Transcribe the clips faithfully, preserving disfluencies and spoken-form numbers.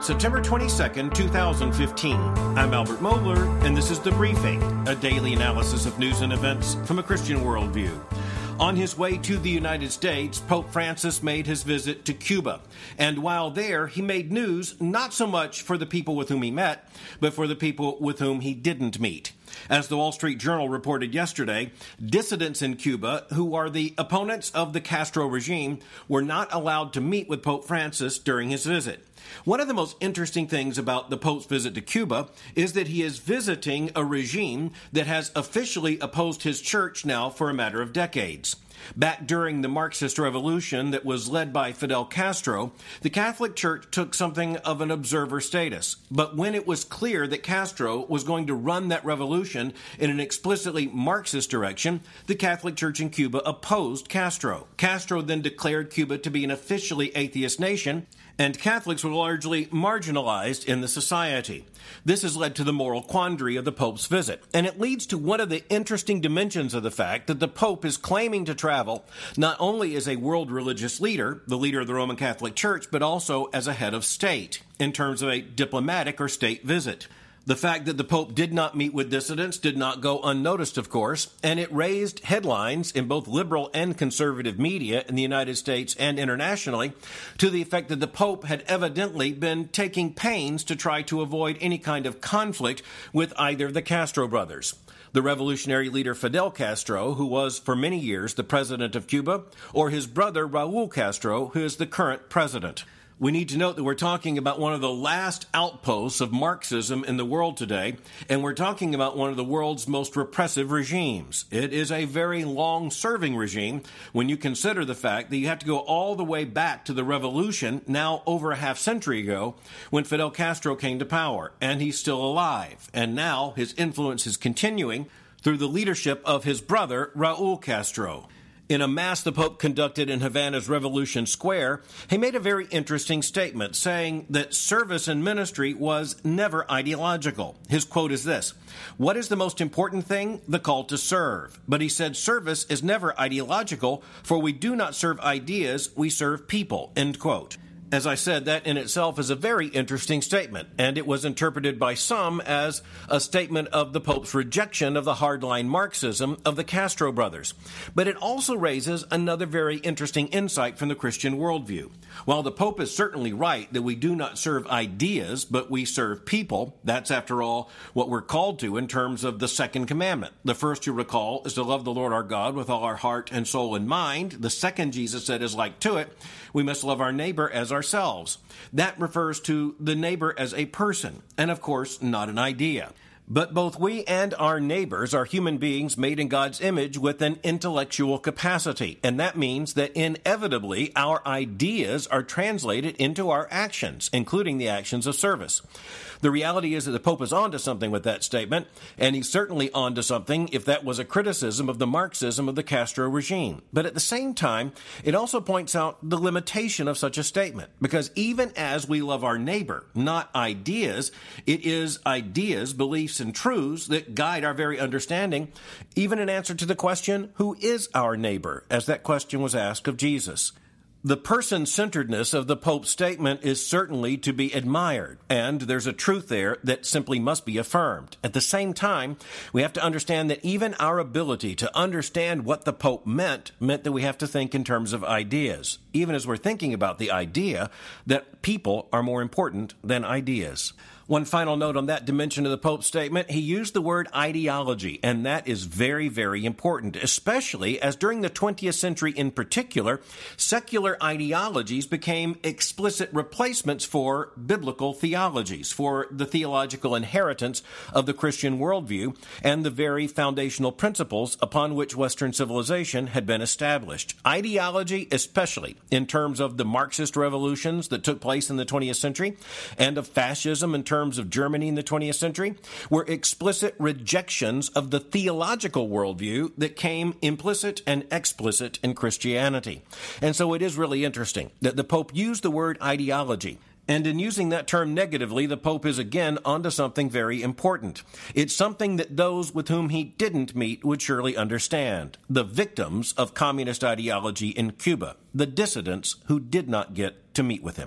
September twenty-second, twenty fifteen. I'm Albert Mohler, and this is The Briefing, a daily analysis of news and events from a Christian worldview. On his way to the United States, Pope Francis made his visit to Cuba. And while there, he made news not so much for the people with whom he met, but for the people with whom he didn't meet. As the Wall Street Journal reported yesterday, dissidents in Cuba, who are the opponents of the Castro regime, were not allowed to meet with Pope Francis during his visit. One of the most interesting things about the Pope's visit to Cuba is that he is visiting a regime that has officially opposed his church now for a matter of decades. Back during the Marxist revolution that was led by Fidel Castro, the Catholic Church took something of an observer status. But when it was clear that Castro was going to run that revolution in an explicitly Marxist direction, the Catholic Church in Cuba opposed Castro. Castro then declared Cuba to be an officially atheist nation, and Catholics were largely marginalized in the society. This has led to the moral quandary of the Pope's visit, and it leads to one of the interesting dimensions of the fact that the Pope is claiming to travel not only as a world religious leader, the leader of the Roman Catholic Church, but also as a head of state, in terms of a diplomatic or state visit. The fact that the Pope did not meet with dissidents did not go unnoticed, of course, and it raised headlines in both liberal and conservative media in the United States and internationally to the effect that the Pope had evidently been taking pains to try to avoid any kind of conflict with either of the Castro brothers. The revolutionary leader Fidel Castro, who was for many years the president of Cuba, or his brother Raul Castro, who is the current president. We need to note that we're talking about one of the last outposts of Marxism in the world today, and we're talking about one of the world's most repressive regimes. It is a very long-serving regime when you consider the fact that you have to go all the way back to the revolution, now over a half century ago, when Fidel Castro came to power, and he's still alive. And now his influence is continuing through the leadership of his brother, Raul Castro. In a mass the Pope conducted in Havana's Revolution Square, he made a very interesting statement, saying that service and ministry was never ideological. His quote is this: "What is the most important thing? The call to serve." But he said service is never ideological, for we do not serve ideas, we serve people, end quote. As I said, that in itself is a very interesting statement, and it was interpreted by some as a statement of the Pope's rejection of the hardline Marxism of the Castro brothers. But it also raises another very interesting insight from the Christian worldview. While the Pope is certainly right that we do not serve ideas, but we serve people, that's after all what we're called to in terms of the second commandment. The first, you recall, is to love the Lord our God with all our heart and soul and mind. The second, Jesus said, is like to it. We must love our neighbor as ourselves. That refers to the neighbor as a person, and of course, not an idea. But both we and our neighbors are human beings made in God's image with an intellectual capacity, and that means that inevitably our ideas are translated into our actions, including the actions of service. The reality is that the Pope is onto something with that statement, and he's certainly onto something if that was a criticism of the Marxism of the Castro regime. But at the same time, it also points out the limitation of such a statement, because even as we love our neighbor, not ideas, it is ideas, beliefs, and truths that guide our very understanding, even in answer to the question, who is our neighbor, as that question was asked of Jesus. The person-centeredness of the Pope's statement is certainly to be admired, and there's a truth there that simply must be affirmed. At the same time, we have to understand that even our ability to understand what the Pope meant meant that we have to think in terms of ideas, even as we're thinking about the idea that people are more important than ideas. One final note on that dimension of the Pope's statement, he used the word ideology, and that is very, very important, especially as during the twentieth century in particular, secular ideologies became explicit replacements for biblical theologies, for the theological inheritance of the Christian worldview and the very foundational principles upon which Western civilization had been established. Ideology, especially in terms of the Marxist revolutions that took place in the twentieth century and of fascism in terms of Germany in the twentieth century, were explicit rejections of the theological worldview that came implicit and explicit in Christianity. And so it is really interesting that the Pope used the word ideology. And in using that term negatively, the Pope is again onto something very important. It's something that those with whom he didn't meet would surely understand. The victims of communist ideology in Cuba, the dissidents who did not get to meet with him.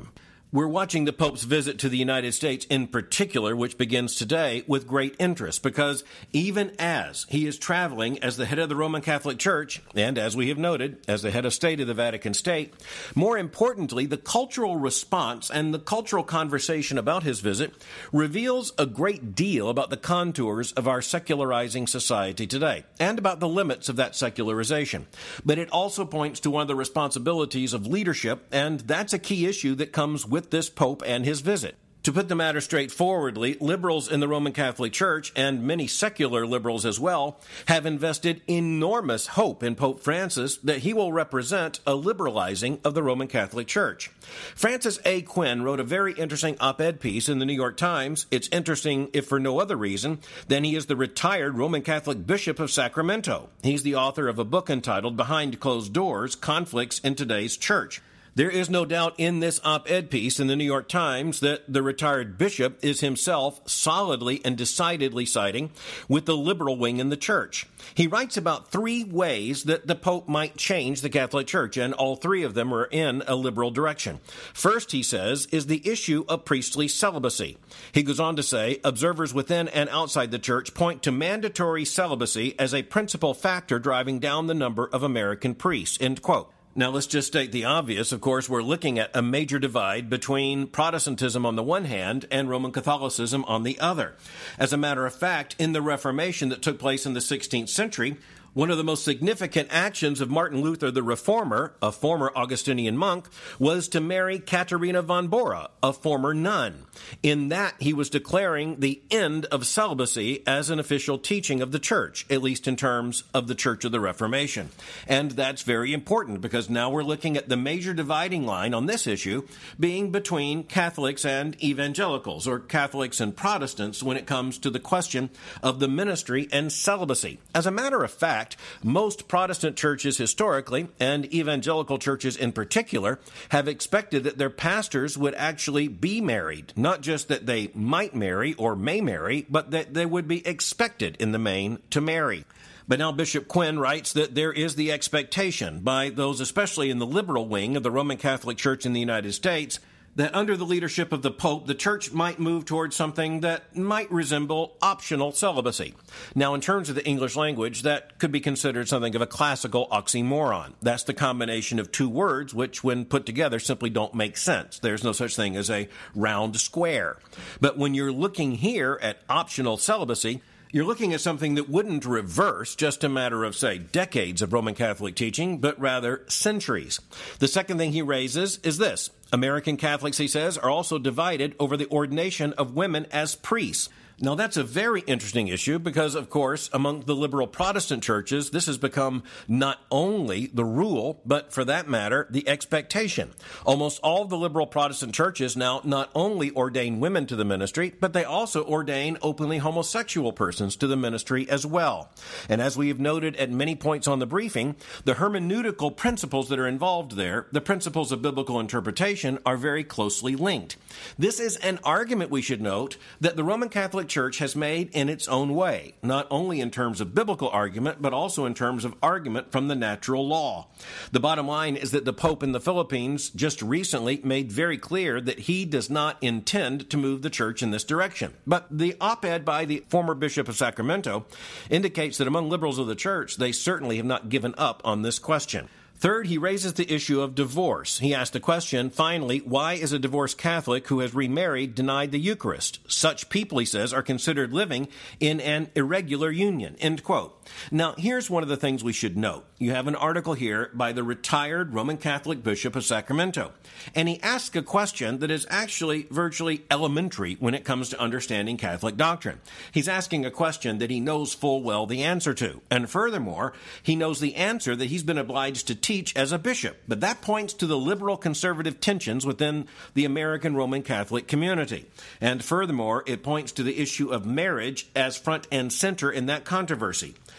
We're watching the Pope's visit to the United States in particular, which begins today, with great interest because even as he is traveling as the head of the Roman Catholic Church, and as we have noted, as the head of state of the Vatican State, more importantly, the cultural response and the cultural conversation about his visit reveals a great deal about the contours of our secularizing society today and about the limits of that secularization. But it also points to one of the responsibilities of leadership, and that's a key issue that comes with with this Pope and his visit. To put the matter straightforwardly, liberals in the Roman Catholic Church, and many secular liberals as well, have invested enormous hope in Pope Francis that he will represent a liberalizing of the Roman Catholic Church. Francis A. Quinn wrote a very interesting op-ed piece in the New York Times. It's interesting, if for no other reason, than he is the retired Roman Catholic Bishop of Sacramento. He's the author of a book entitled Behind Closed Doors, Conflicts in Today's Church. There is no doubt in this op-ed piece in the New York Times that the retired bishop is himself solidly and decidedly siding with the liberal wing in the church. He writes about three ways that the Pope might change the Catholic Church, and all three of them are in a liberal direction. First, he says, is the issue of priestly celibacy. He goes on to say, observers within and outside the church point to mandatory celibacy as a principal factor driving down the number of American priests, end quote. Now, let's just state the obvious. Of course, we're looking at a major divide between Protestantism on the one hand and Roman Catholicism on the other. As a matter of fact, in the Reformation that took place in the sixteenth century, one of the most significant actions of Martin Luther the Reformer, a former Augustinian monk, was to marry Katharina von Bora, a former nun. In that, he was declaring the end of celibacy as an official teaching of the Church, at least in terms of the Church of the Reformation. And that's very important because now we're looking at the major dividing line on this issue being between Catholics and evangelicals, or Catholics and Protestants, when it comes to the question of the ministry and celibacy. As a matter of fact, most Protestant churches historically, and evangelical churches in particular, have expected that their pastors would actually be married. Not just that they might marry or may marry, but that they would be expected in the main to marry. But now Bishop Quinn writes that there is the expectation by those, especially in the liberal wing of the Roman Catholic Church in the United States, that under the leadership of the Pope, the Church might move towards something that might resemble optional celibacy. Now, in terms of the English language, that could be considered something of a classical oxymoron. That's the combination of two words which, when put together, simply don't make sense. There's no such thing as a round square. But when you're looking here at optional celibacy, you're looking at something that wouldn't reverse just a matter of, say, decades of Roman Catholic teaching, but rather centuries. The second thing he raises is this. American Catholics, he says, are also divided over the ordination of women as priests. Now, that's a very interesting issue because, of course, among the liberal Protestant churches, this has become not only the rule, but for that matter, the expectation. Almost all of the liberal Protestant churches now not only ordain women to the ministry, but they also ordain openly homosexual persons to the ministry as well. And as we have noted at many points on the briefing, the hermeneutical principles that are involved there, the principles of biblical interpretation, are very closely linked. This is an argument, we should note, that the Roman Catholic Church has made in its own way, not only in terms of biblical argument, but also in terms of argument from the natural law. The bottom line is that the Pope in the Philippines just recently made very clear that he does not intend to move the church in this direction. But the op-ed by the former Bishop of Sacramento indicates that among liberals of the church, they certainly have not given up on this question. Third, he raises the issue of divorce. He asked the question, finally, why is a divorced Catholic who has remarried denied the Eucharist? Such people, he says, are considered living in an irregular union, end quote. Now, here's one of the things we should note. You have an article here by the retired Roman Catholic Bishop of Sacramento, and he asks a question that is actually virtually elementary when it comes to understanding Catholic doctrine. He's asking a question that he knows full well the answer to, and furthermore, he knows the answer that he's been obliged to teach as a bishop, but that points to the liberal-conservative tensions within the American Roman Catholic community. And furthermore, it points to the issue of marriage as front and center in that controversy.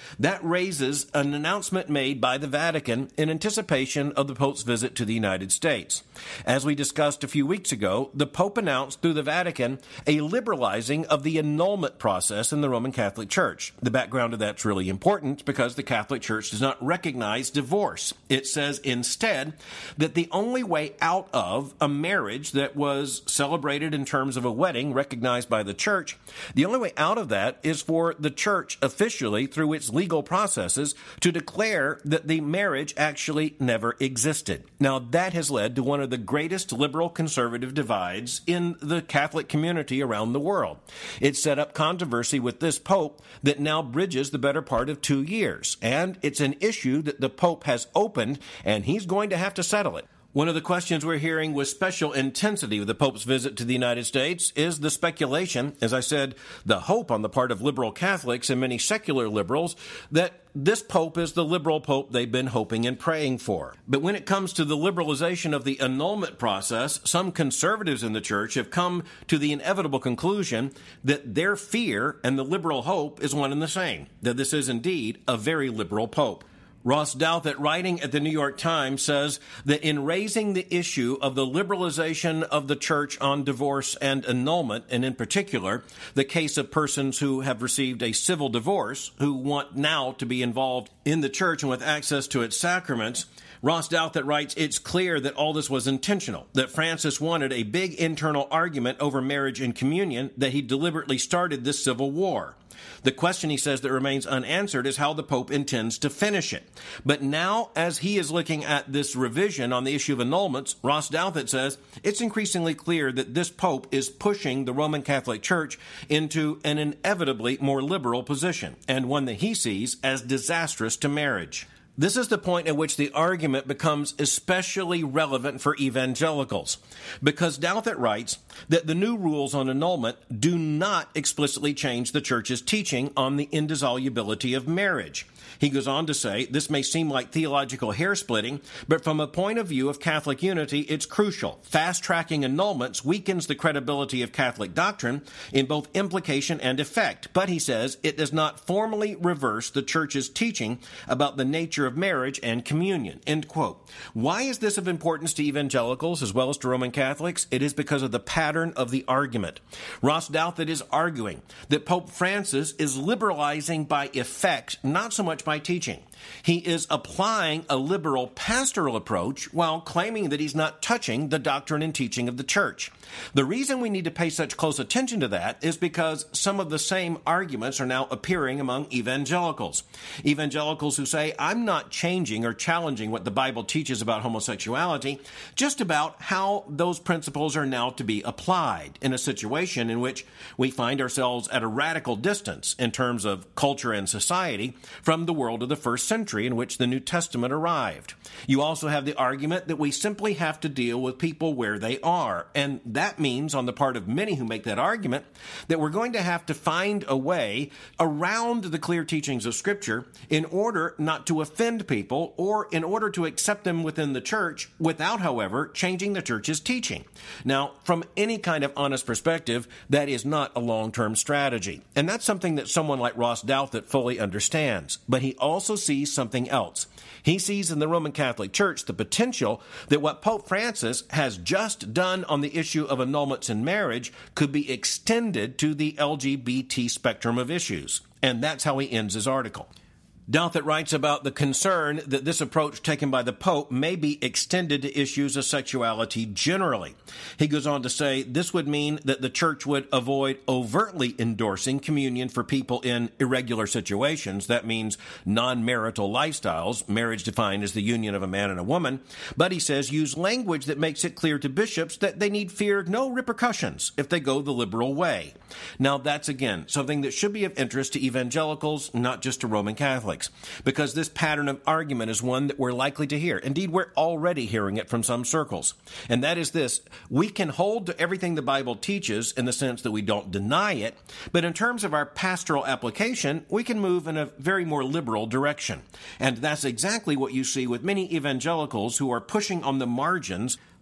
That raises an announcement made by the Vatican in anticipation of the Pope's visit to the United States. As we discussed a few weeks ago, the Pope announced through the Vatican a liberalizing of the annulment process in the Roman Catholic Church. The background of that's really important because the Catholic Church does not recognize divorce. It says instead that the only way out of a marriage that was celebrated in terms of a wedding recognized by the Church, the only way out of that is for the Church officially, through its legal processes, to declare that the marriage actually never existed. Now, that has led to one of the greatest liberal conservative divides in the Catholic community around the world. It set up controversy with this Pope that now bridges the better part of two years, and it's an issue that the Pope has opened, and he's going to have to settle it. One of the questions we're hearing with special intensity with the Pope's visit to the United States is the speculation, as I said, the hope on the part of liberal Catholics and many secular liberals, that this Pope is the liberal Pope they've been hoping and praying for. But when it comes to the liberalization of the annulment process, some conservatives in the Church have come to the inevitable conclusion that their fear and the liberal hope is one and the same, that this is indeed a very liberal Pope. Ross Douthat, writing at the New York Times, says that in raising the issue of the liberalization of the Church on divorce and annulment, and in particular, the case of persons who have received a civil divorce, who want now to be involved in the Church and with access to its sacraments, Ross Douthat writes, it's clear that all this was intentional, that Francis wanted a big internal argument over marriage and communion, that he deliberately started this civil war. The question, he says, that remains unanswered is how the Pope intends to finish it. But now, as he is looking at this revision on the issue of annulments, Ross Douthat says it's increasingly clear that this Pope is pushing the Roman Catholic Church into an inevitably more liberal position, and one that he sees as disastrous to marriage. This is the point at which the argument becomes especially relevant for evangelicals, because Douthat writes that the new rules on annulment do not explicitly change the Church's teaching on the indissolubility of marriage. He goes on to say, this may seem like theological hair-splitting, but from a point of view of Catholic unity, it's crucial. Fast-tracking annulments weakens the credibility of Catholic doctrine in both implication and effect. But, he says, it does not formally reverse the Church's teaching about the nature of marriage and communion. End quote. Why is this of importance to evangelicals as well as to Roman Catholics? It is because of the pattern of the argument. Ross Douthat is arguing that Pope Francis is liberalizing by effect, not so much by teaching. He is applying a liberal pastoral approach while claiming that he's not touching the doctrine and teaching of the Church. The reason we need to pay such close attention to that is because some of the same arguments are now appearing among evangelicals. Evangelicals who say, I'm not changing or challenging what the Bible teaches about homosexuality, just about how those principles are now to be applied in a situation in which we find ourselves at a radical distance in terms of culture and society from the world of the first century in which the New Testament arrived. You also have the argument that we simply have to deal with people where they are, and that means, on the part of many who make that argument, that we're going to have to find a way around the clear teachings of Scripture in order not to offend people or in order to accept them within the Church without, however, changing the Church's teaching. Now, from any kind of honest perspective, that is not a long-term strategy, and that's something that someone like Ross Douthat fully understands. But he also sees something else. He sees in the Roman Catholic Church the potential that what Pope Francis has just done on the issue of annulments in marriage could be extended to the L G B T spectrum of issues. And that's how he ends his article. Douthat writes about the concern that this approach taken by the Pope may be extended to issues of sexuality generally. He goes on to say this would mean that the Church would avoid overtly endorsing communion for people in irregular situations. That means non-marital lifestyles, marriage defined as the union of a man and a woman. But he says use language that makes it clear to bishops that they need fear no repercussions if they go the liberal way. Now that's, again, something that should be of interest to evangelicals, not just to Roman Catholics, because this pattern of argument is one that we're likely to hear. Indeed, we're already hearing it from some circles. And that is this: we can hold to everything the Bible teaches in the sense that we don't deny it, but in terms of our pastoral application, we can move in a very more liberal direction. And that's exactly what you see with many evangelicals who are pushing on the margins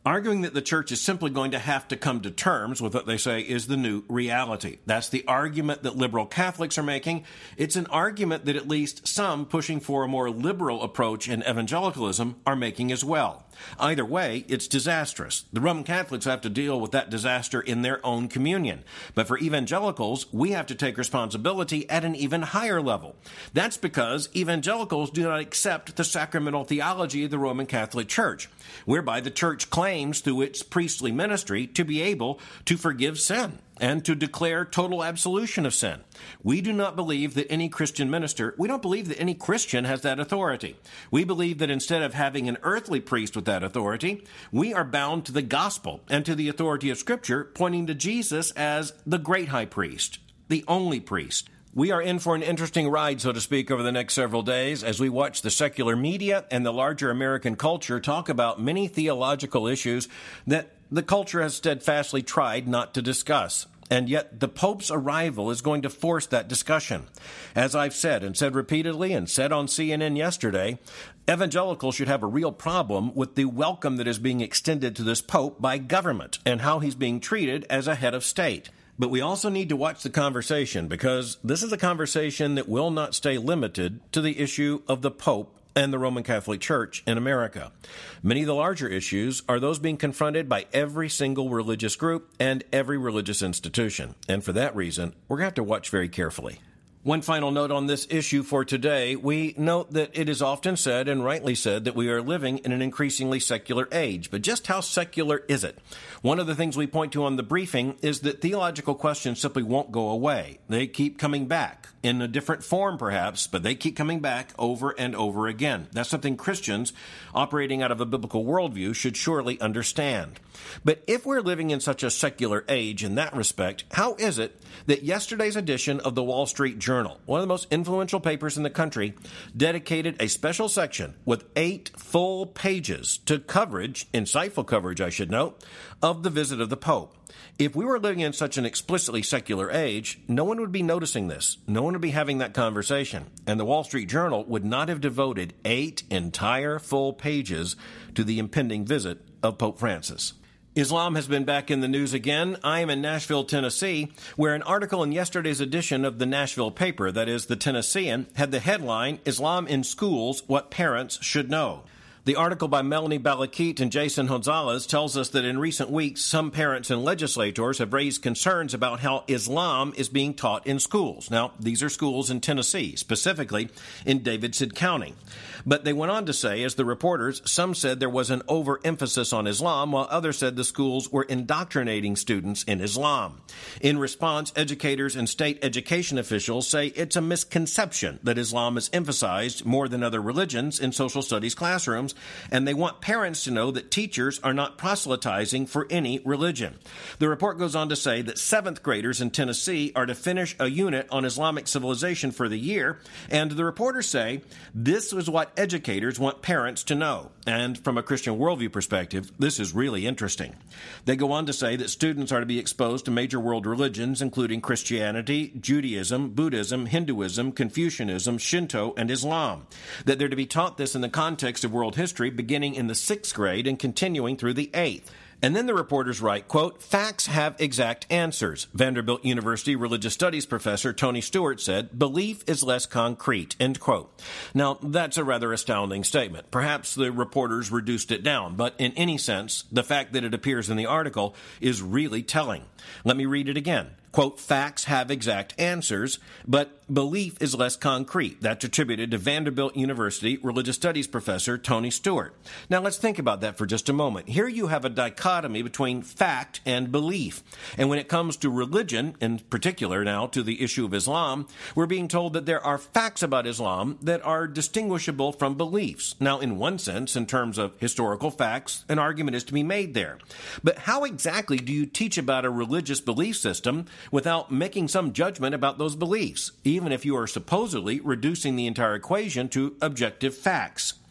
arguing that the church is simply going to have to come to terms with what they say is the new reality. That's the argument that liberal Catholics are making. It's an argument that at least some pushing for a more liberal approach in evangelicalism are making as well. Either way, it's disastrous. The Roman Catholics have to deal with that disaster in their own communion. But for evangelicals, we have to take responsibility at an even higher level. That's because evangelicals do not accept the sacramental theology of the Roman Catholic Church, whereby the Church claims through its priestly ministry to be able to forgive sin and to declare total absolution of sin. We do not believe that any Christian minister, we don't believe that any Christian has that authority. We believe that instead of having an earthly priest with that authority, we are bound to the gospel and to the authority of Scripture, pointing to Jesus as the great high priest, the only priest. We are in for an interesting ride, so to speak, over the next several days as we watch the secular media and the larger American culture talk about many theological issues that the culture has steadfastly tried not to discuss. And yet the Pope's arrival is going to force that discussion. As I've said and said repeatedly and said on C N N yesterday, evangelicals should have a real problem with the welcome that is being extended to this Pope by government and how he's being treated as a head of state. But we also need to watch the conversation, because this is a conversation that will not stay limited to the issue of the Pope and the Roman Catholic Church in America. Many of the larger issues are those being confronted by every single religious group and every religious institution. And for that reason, we're going to have to watch very carefully. One final note on this issue for today. We note that it is often said, and rightly said, that we are living in an increasingly secular age. But just how secular is it? One of the things we point to on the briefing is that theological questions simply won't go away. They keep coming back, in a different form perhaps, but they keep coming back over and over again. That's something Christians operating out of a biblical worldview should surely understand. But if we're living in such a secular age in that respect, how is it that yesterday's edition of the Wall Street Journal, one of the most influential papers in the country, dedicated a special section with eight full pages to coverage, insightful coverage I should note, of the visit of the Pope? If we were living in such an explicitly secular age, no one would be noticing this. No one would be having that conversation. And the Wall Street Journal would not have devoted eight entire full pages to the impending visit of Pope Francis. Islam has been back in the news again. I am in Nashville, Tennessee, where an article in yesterday's edition of the Nashville paper, that is the Tennessean, had the headline, "Islam in Schools, What Parents Should Know." The article by Melanie Balakit and Jason Gonzalez tells us that in recent weeks, some parents and legislators have raised concerns about how Islam is being taught in schools. Now, these are schools in Tennessee, specifically in Davidson County. But they went on to say, as the reporters, some said there was an overemphasis on Islam, while others said the schools were indoctrinating students in Islam. In response, educators and state education officials say it's a misconception that Islam is emphasized more than other religions in social studies classrooms, and they want parents to know that teachers are not proselytizing for any religion. The report goes on to say that seventh graders in Tennessee are to finish a unit on Islamic civilization for the year, and the reporters say this is what educators want parents to know. And from a Christian worldview perspective, this is really interesting. They go on to say that students are to be exposed to major world religions, including Christianity, Judaism, Buddhism, Hinduism, Confucianism, Shinto, and Islam. That they're to be taught this in the context of world history beginning in the sixth grade and continuing through the eighth. And then the reporters write, quote, "Facts have exact answers." Vanderbilt University religious studies professor Tony Stewart said, "Belief is less concrete," end quote. Now, that's a rather astounding statement. Perhaps the reporters reduced it down, but in any sense, the fact that it appears in the article is really telling. Let me read it again. Quote, "Facts have exact answers, but belief is less concrete." That's attributed to Vanderbilt University religious studies professor Tony Stewart. Now let's think about that for just a moment. Here you have a dichotomy between fact and belief. And when it comes to religion, in particular now to the issue of Islam, we're being told that there are facts about Islam that are distinguishable from beliefs. Now, in one sense, in terms of historical facts, an argument is to be made there. But how exactly do you teach about a religious belief system without making some judgment about those beliefs, even if you are supposedly reducing the entire equation to objective facts?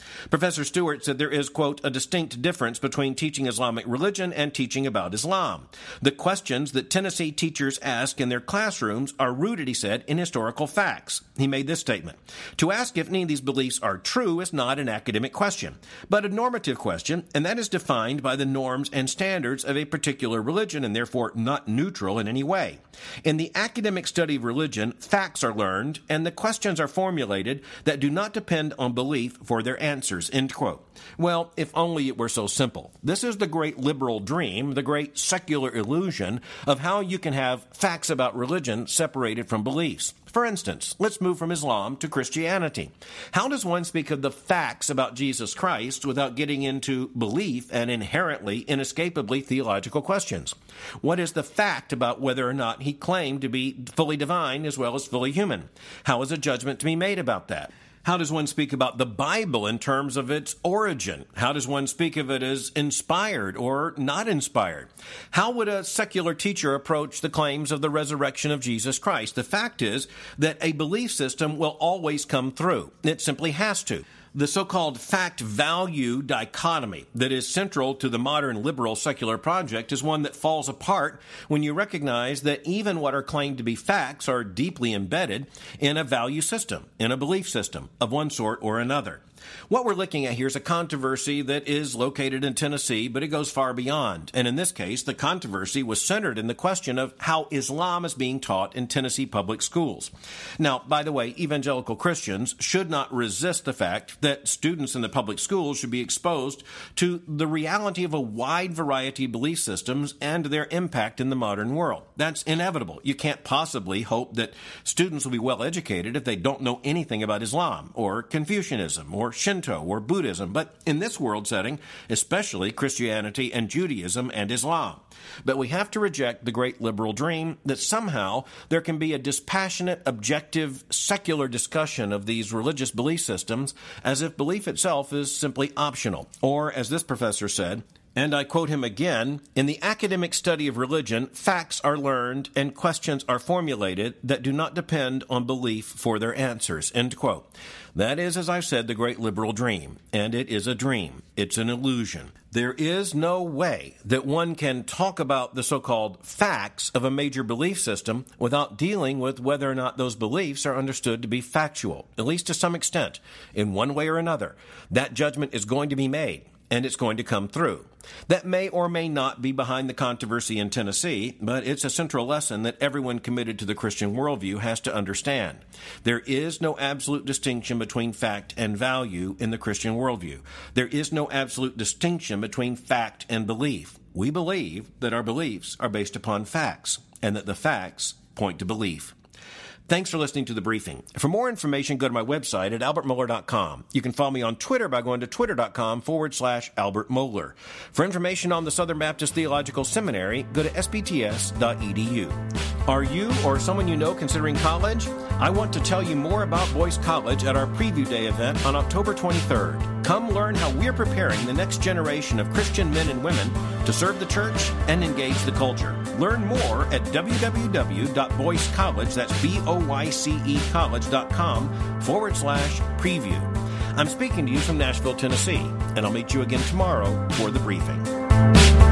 Professor Stewart said there is, quote, a distinct difference between teaching Islamic religion and teaching about Islam. The questions that Tennessee teachers ask in their classrooms are rooted, he said, in historical facts. He made this statement: to ask if any of these beliefs are true is not an academic question, but a normative question, and that is defined by the norms and standards of a particular religion and therefore not neutral in any way. In the academic study of religion, facts are learned and the questions are formulated that do not depend on belief for their answers, end quote. Well, if only it were so simple. This is the great liberal dream, the great secular illusion of how you can have facts about religion separated from beliefs. For instance, let's move from Islam to Christianity. How does one speak of the facts about Jesus Christ without getting into belief and inherently, inescapably theological questions? What is the fact about whether or not he claimed to be fully divine as well as fully human? How is a judgment to be made about that? How does one speak about the Bible in terms of its origin? How does one speak of it as inspired or not inspired? How would a secular teacher approach the claims of the resurrection of Jesus Christ? The fact is that a belief system will always come through. It simply has to. The so-called fact-value dichotomy that is central to the modern liberal secular project is one that falls apart when you recognize that even what are claimed to be facts are deeply embedded in a value system, in a belief system of one sort or another. What we're looking at here is a controversy that is located in Tennessee, but it goes far beyond. And in this case, the controversy was centered in the question of how Islam is being taught in Tennessee public schools. Now, by the way, evangelical Christians should not resist the fact that students in the public schools should be exposed to the reality of a wide variety of belief systems and their impact in the modern world. That's inevitable. You can't possibly hope that students will be well educated if they don't know anything about Islam or Confucianism or Shinto or Buddhism, but in this world setting, especially Christianity and Judaism and Islam. But we have to reject the great liberal dream that somehow there can be a dispassionate, objective, secular discussion of these religious belief systems as if belief itself is simply optional. Or, as this professor said, and I quote him again, in the academic study of religion, facts are learned and questions are formulated that do not depend on belief for their answers, end quote. That is, as I've said, the great liberal dream, and it is a dream. It's an illusion. There is no way that one can talk about the so-called facts of a major belief system without dealing with whether or not those beliefs are understood to be factual, at least to some extent, in one way or another. That judgment is going to be made, and it's going to come through. That may or may not be behind the controversy in Tennessee, but it's a central lesson that everyone committed to the Christian worldview has to understand. There is no absolute distinction between fact and value in the Christian worldview. There is no absolute distinction between fact and belief. We believe that our beliefs are based upon facts, and that the facts point to belief. Thanks for listening to The Briefing. For more information, go to my website at albert mohler dot com. You can follow me on Twitter by going to twitter.com forward slash Albert Mohler. For information on the Southern Baptist Theological Seminary, go to s b t s dot e d u. Are you or someone you know considering college? I want to tell you more about Boyce College at our Preview Day event on October twenty-third. Come learn how we're preparing the next generation of Christian men and women to serve the church and engage the culture. Learn more at w w w dot boyce college, that's B O Y C E college.com forward slash preview. I'm speaking to you from Nashville, Tennessee, and I'll meet you again tomorrow for The Briefing.